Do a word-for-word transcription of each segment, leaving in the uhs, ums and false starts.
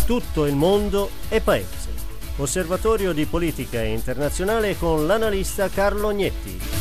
Tutto il mondo e paese. Osservatorio di politica internazionale con l'analista Carlo Gnetti.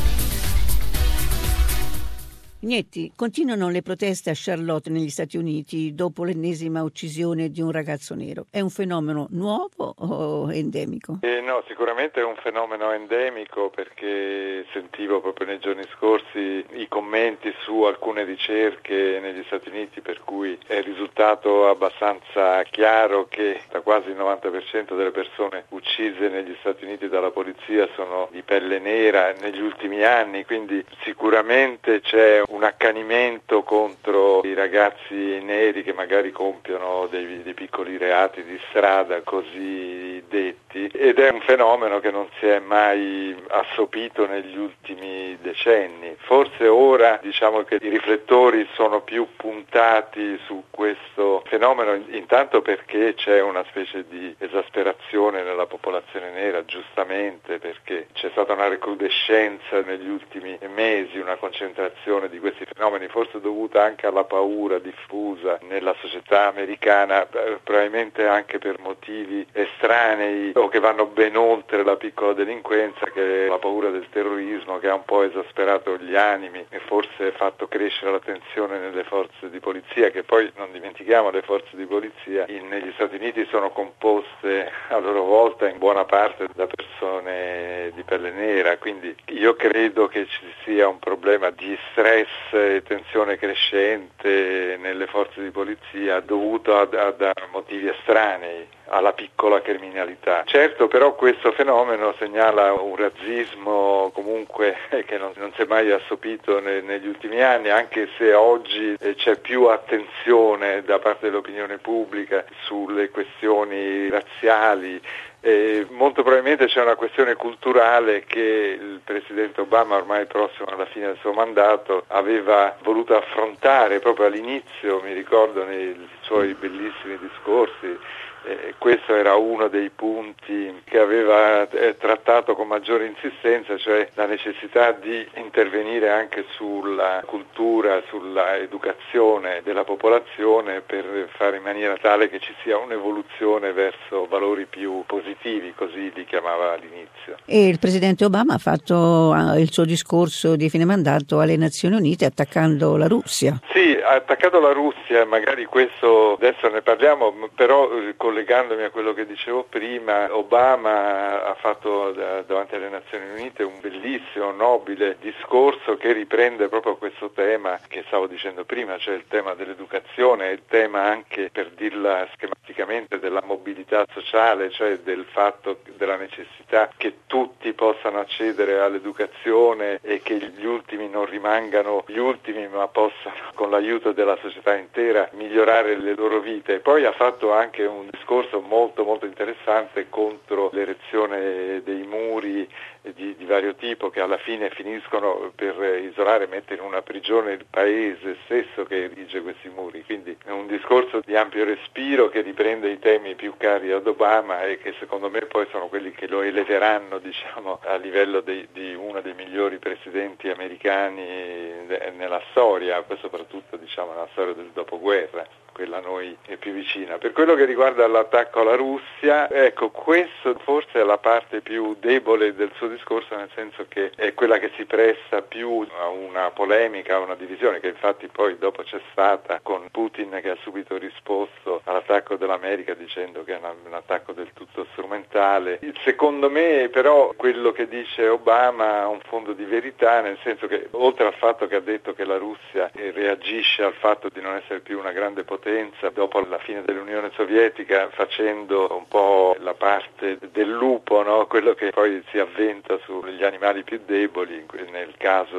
Gnetti, continuano le proteste a Charlotte negli Stati Uniti dopo l'ennesima uccisione di un ragazzo nero. È un fenomeno nuovo o endemico? Eh, no, sicuramente è un fenomeno endemico, perché sentivo proprio nei giorni scorsi i commenti su alcune ricerche negli Stati Uniti, per cui è risultato abbastanza chiaro che da quasi il novanta per cento delle persone uccise negli Stati Uniti dalla polizia sono di pelle nera negli ultimi anni, quindi sicuramente c'è un accanimento contro i ragazzi neri che magari compiono dei, dei piccoli reati di strada così detti, ed è un fenomeno che non si è mai assopito negli ultimi decenni. Forse ora diciamo che i riflettori sono più puntati su questo fenomeno, intanto perché c'è una specie di esasperazione nella popolazione nera, giustamente, perché c'è stata una recrudescenza negli ultimi mesi, una concentrazione di questi fenomeni, forse dovuta anche alla paura diffusa nella società americana, probabilmente anche per motivi estranei o che vanno ben oltre la piccola delinquenza, che è la paura del terrorismo, che ha un po' esasperato gli animi e forse fatto crescere la tensione nelle forze di polizia, che poi, non dimentichiamo, le forze di polizia in, negli Stati Uniti sono composte a loro volta in buona parte da persone di pelle nera, quindi io credo che ci sia un problema di stress e tensione crescente nelle forze di polizia dovuto a, a, a motivi estranei alla piccola criminalità. Certo, però questo fenomeno segnala un razzismo comunque che non, non si è mai assopito ne, negli ultimi anni, anche se oggi eh, c'è più attenzione da parte dell'opinione pubblica sulle questioni razziali. Eh, molto probabilmente c'è una questione culturale che il presidente Obama, ormai prossimo alla fine del suo mandato, aveva voluto affrontare proprio all'inizio, mi ricordo nei suoi bellissimi discorsi. Eh, questo era uno dei punti che aveva eh, trattato con maggiore insistenza, cioè la necessità di intervenire anche sulla cultura, sulla educazione della popolazione per fare in maniera tale che ci sia un'evoluzione verso valori più positivi, così li chiamava all'inizio. E il presidente Obama ha fatto il suo discorso di fine mandato alle Nazioni Unite attaccando la Russia. Sì, ha attaccato la Russia, magari questo adesso ne parliamo, però collegandomi a quello che dicevo prima, Obama ha fatto davanti alle Nazioni Unite un bellissimo, nobile discorso che riprende proprio questo tema che stavo dicendo prima, cioè il tema dell'educazione, il tema anche, per dirla schematicamente, della mobilità sociale, cioè del fatto della necessità che tutti possano accedere all'educazione e che gli ultimi non rimangano gli ultimi, ma possano, con l'aiuto della società intera, migliorare le loro vite. E poi ha fatto anche un discorso molto molto interessante contro l'erezione dei muri di, di vario tipo, che alla fine finiscono per isolare e mettere in una prigione il paese stesso che erige questi muri. Quindi è un discorso di ampio respiro che riprende i temi più cari ad Obama e che secondo me poi sono quelli che lo eleveranno, diciamo, a livello di, di uno dei migliori presidenti americani nella storia, poi soprattutto, diciamo, nella storia del dopoguerra, quella a noi è più vicina. Per quello che riguarda l'attacco alla Russia, ecco, questo forse è la parte più debole del suo discorso, nel senso che è quella che si presta più a una polemica, a una divisione, che infatti poi dopo c'è stata, con Putin che ha subito risposto all'attacco dell'America dicendo che è un attacco del tutto strumentale. Secondo me però quello che dice Obama ha un fondo di verità, nel senso che oltre al fatto che ha detto che la Russia reagisce al fatto di non essere più una grande potenza dopo la fine dell'Unione Sovietica, facendo un po' la parte del lupo, no? Quello che poi si avventa sugli animali più deboli, nel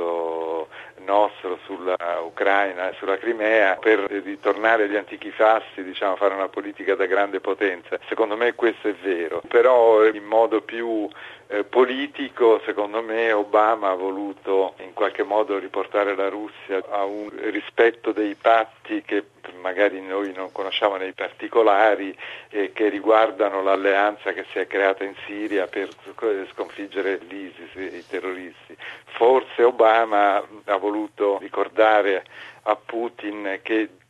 caso nostro sulla Ucraina e sulla Crimea, per ritornare agli antichi fasti, diciamo, fare una politica da grande potenza. Secondo me questo è vero, però in modo più eh, politico, secondo me Obama ha voluto in qualche modo riportare la Russia a un rispetto dei patti che magari noi non conosciamo nei particolari e che riguardano l'alleanza che si è creata in Siria per sconfiggere l'ISIS, i terroristi. Forse Obama ha voluto ricordare a Putin che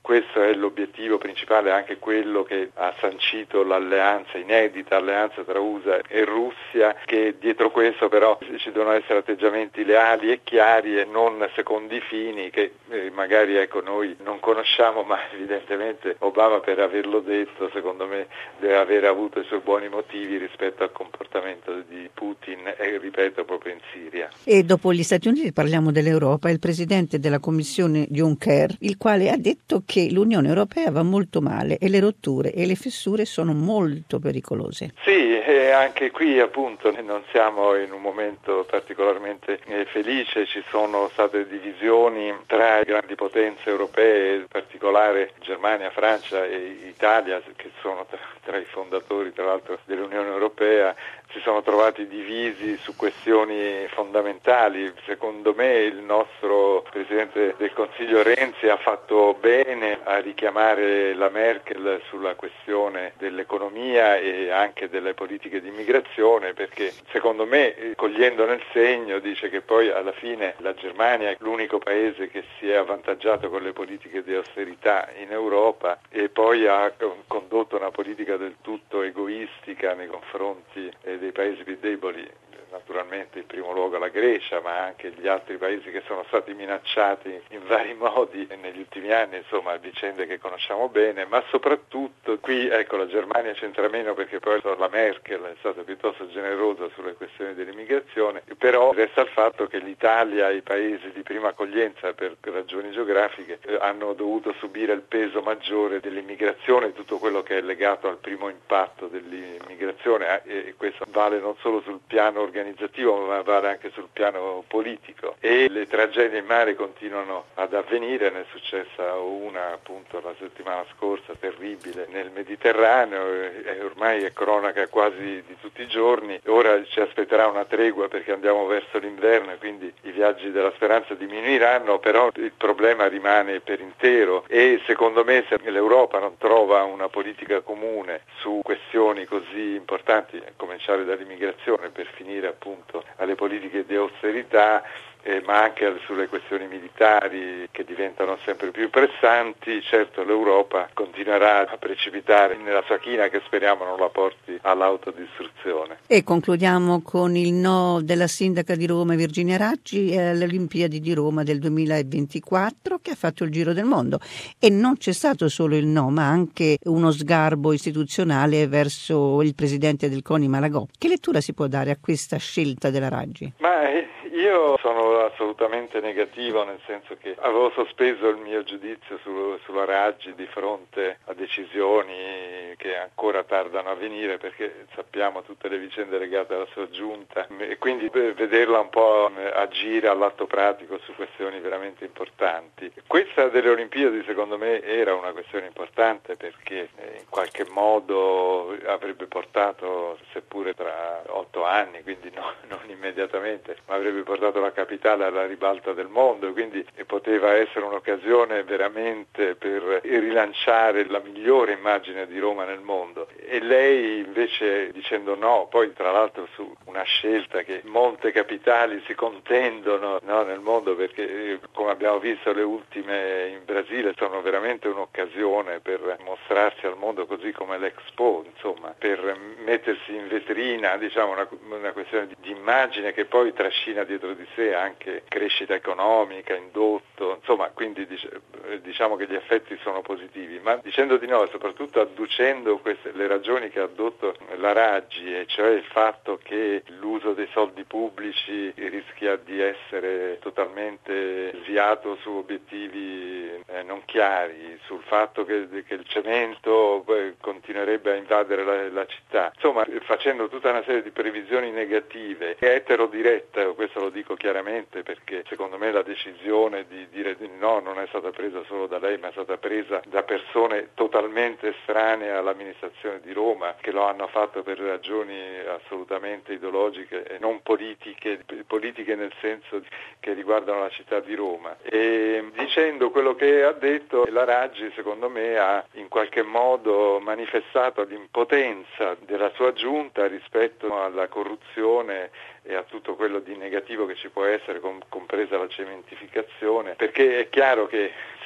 questo è l'obiettivo principale, anche quello che ha sancito l'alleanza, inedita alleanza tra U S A e Russia, che dietro questo però ci devono essere atteggiamenti leali e chiari e non secondi fini che eh, magari ecco noi non conosciamo, ma evidentemente Obama, per averlo detto, secondo me deve aver avuto i suoi buoni motivi rispetto al comportamento di Putin e, ripeto, proprio in Siria. E dopo gli Stati Uniti parliamo dell'Europa. Il presidente della Commissione Juncker, il quale ha detto che l'Unione Europea va molto male e le rotture e le fessure sono molto pericolose. Sì, e anche qui appunto non siamo in un momento particolarmente eh, felice, ci sono state divisioni tra grandi potenze europee, in particolare Germania, Francia e Italia, che sono tra, tra i fondatori tra l'altro dell'Unione Europea, si sono trovati divisi su questioni fondamentali. Secondo me il nostro Presidente del Consiglio Renzi ha fatto bene a richiamare la Merkel sulla questione dell'economia e anche delle politiche di immigrazione, perché secondo me, cogliendo nel segno, dice che poi alla fine la Germania è l'unico paese che si è avvantaggiato con le politiche di austerità in Europa e poi ha condotto una politica del tutto egoistica nei confronti dei paesi più deboli, naturalmente in primo luogo la Grecia, ma anche gli altri paesi che sono stati minacciati in vari modi negli ultimi anni, insomma vicende che conosciamo bene, ma soprattutto qui ecco la Germania c'entra meno perché poi la Merkel è stata piuttosto generosa sulle questioni dell'immigrazione, però resta il fatto che l'Italia e i paesi di prima accoglienza per ragioni geografiche eh, hanno dovuto subire il peso maggiore dell'immigrazione, tutto quello che è legato al primo impatto dell'immigrazione eh, e questo vale non solo sul piano organizzativo ma vale anche sul piano politico, e le tragedie in mare continuano ad avvenire. Ne è successa una appunto la settimana scorsa terribile nel Mediterraneo e ormai è cronaca quasi di tutti i giorni. Ora ci aspetterà una tregua perché andiamo verso l'inverno e quindi i viaggi della speranza diminuiranno, però il problema rimane per intero e secondo me se l'Europa non trova una politica comune su questioni così importanti, a cominciare dall'immigrazione per finire appunto alle politiche di austerità, eh, ma anche sulle questioni militari che diventano sempre più pressanti, certo l'Europa continuerà a precipitare nella sua china che speriamo non la porti all'autodistruzione. E concludiamo con il no della sindaca di Roma Virginia Raggi alle Olimpiadi di Roma del duemilaventiquattro, che ha fatto il giro del mondo, e non c'è stato solo il no ma anche uno sgarbo istituzionale verso il presidente del CONI Malagò. Che lettura si può dare a questa scelta della Raggi? Ma io sono assolutamente negativo, nel senso che avevo sospeso il mio giudizio su, sulla Raggi di fronte a decisioni che ancora tardano a venire, perché sappiamo tutte le vicende legate alla sua giunta e quindi vederla un po' agire all'atto pratico su questioni veramente importanti. Questa delle Olimpiadi secondo me era una questione importante perché in qualche modo avrebbe portato, seppure tra otto anni, quindi no, non immediatamente, ma avrebbe portato la capitale alla ribalta del mondo, quindi poteva essere un'occasione veramente per rilanciare la migliore immagine di Roma nel mondo. E lei invece dicendo no, poi tra l'altro su una scelta che molte capitali si contendono no, nel mondo, perché come abbiamo visto le ultime in Brasile sono veramente un'occasione per mostrarsi al mondo, così come l'Expo, insomma, per mettersi in vetrina, diciamo una, una questione di, di immagine che poi trascina dietro di sé anche crescita economica, indotto, insomma, quindi diciamo che gli effetti sono positivi, ma dicendo di no e soprattutto adducendo queste, le ragioni che ha addotto la Raggi, e cioè il fatto che l'uso dei soldi pubblici rischia di essere totalmente sviato su obiettivi eh, non chiari, sul fatto che, che il cemento poi continuerebbe a invadere la, la città, insomma facendo tutta una serie di previsioni negative, è eterodiretta, questo lo dico chiaramente perché secondo me la decisione di dire di no non è stata presa solo da lei, ma è stata presa da persone totalmente estranee all'amministrazione di Roma, che lo hanno fatto per ragioni assolutamente ideologiche e non politiche, politiche nel senso che riguardano la città di Roma. E dicendo quello che ha detto, la Raggi secondo me ha in qualche modo manifestato l'impotenza della sua giunta rispetto alla corruzione e a tutto quello di negativo che ci può essere, compresa la cementificazione, perché è chiaro che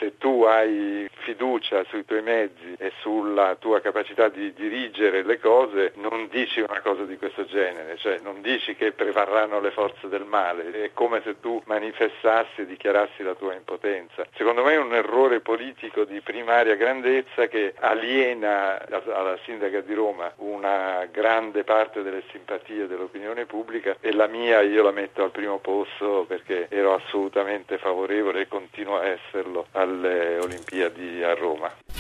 se tu hai fiducia sui tuoi mezzi e sulla tua capacità di dirigere le cose, non dici una cosa di questo genere, cioè non dici che prevarranno le forze del male, è come se tu manifestassi e dichiarassi la tua impotenza. Secondo me è un errore politico di primaria grandezza che aliena alla sindaca di Roma una grande parte delle simpatie dell'opinione pubblica, e la mia io la metto al primo posto perché ero assolutamente favorevole e continuo a esserlo alle Olimpiadi a Roma.